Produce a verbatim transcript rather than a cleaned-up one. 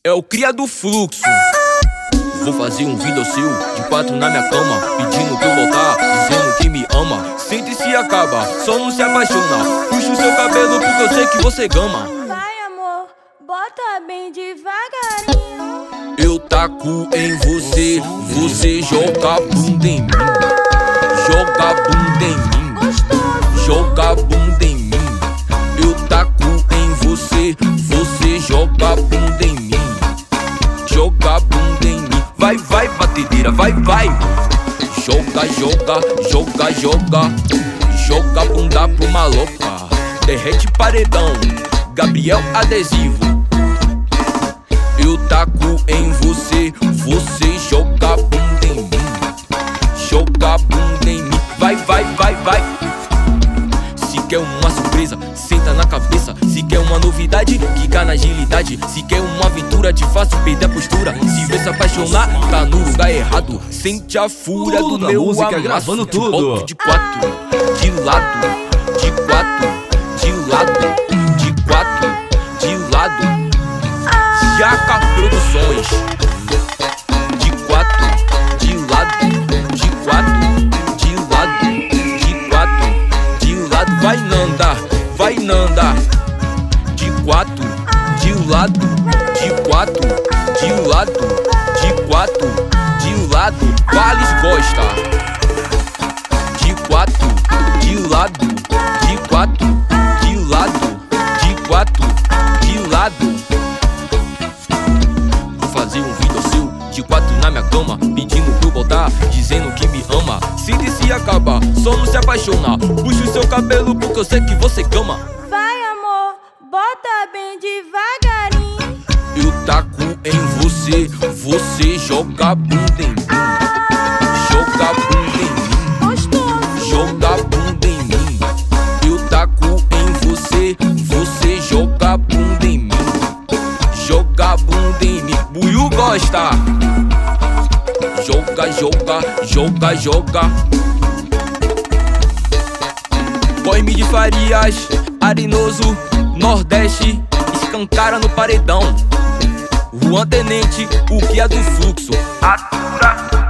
É o cria do fluxo. Vou fazer um vídeo seu, de quatro na minha cama, pedindo pra eu voltar, dizendo que me ama. Sente e se acaba, só não se apaixona. Puxa o seu cabelo porque eu sei que você gama. Vai amor, bota bem devagarinho. Eu taco em você, você joga bunda em mim. Joga bunda em mim, joga bunda em mim. Eu taco em você, você joga bunda em mim. Joga bunda em mim. Vai, vai, batedeira, vai, vai. Joga, joga, joga, joga. Joga bunda pro maloca. Derrete paredão, Gabriel Adesivo. Eu taco em você, você joga bunda em mim. Joga bunda em mim. Vai, vai, vai, vai. Se quer uma surpresa, senta na cabeça. Se quer uma novidade, quica na agilidade. Se quer uma aventura, te faço perder a postura. Se vê se apaixonar, tá no lugar errado. Sente a fúria tudo do meu música, amasso. gravando De tudo. volta, de quatro, de lado, de quatro, de lado, de quatro, de lado. Jaca Produções. De quatro, de lado, de quatro, de lado, de quatro, de lado. Vai Nanda, vai Nanda. De quatro, de lado, de quatro, de lado, de quatro, de lado. Vales gosta. De quatro, de lado, de quatro, de lado, de quatro, de lado. Vou fazer um vídeo seu, de quatro na minha cama, pedindo pra eu voltar, dizendo que me ama. Se e se acaba, só não se apaixona. Puxa o seu cabelo porque eu sei que você gama. Vai amor, bota bem devagarinho. Eu taco em você, você joga bunda em mim. Joga bunda em mim, joga bunda em mim. Eu taco em você, você joga bunda em mim. Joga bunda em mim, Buiu gosta. Joga, joga, joga, joga. Coime de Farias, Arenoso, Nordeste, escancara no paredão. Juan Tenente, o que é do fluxo. Atura.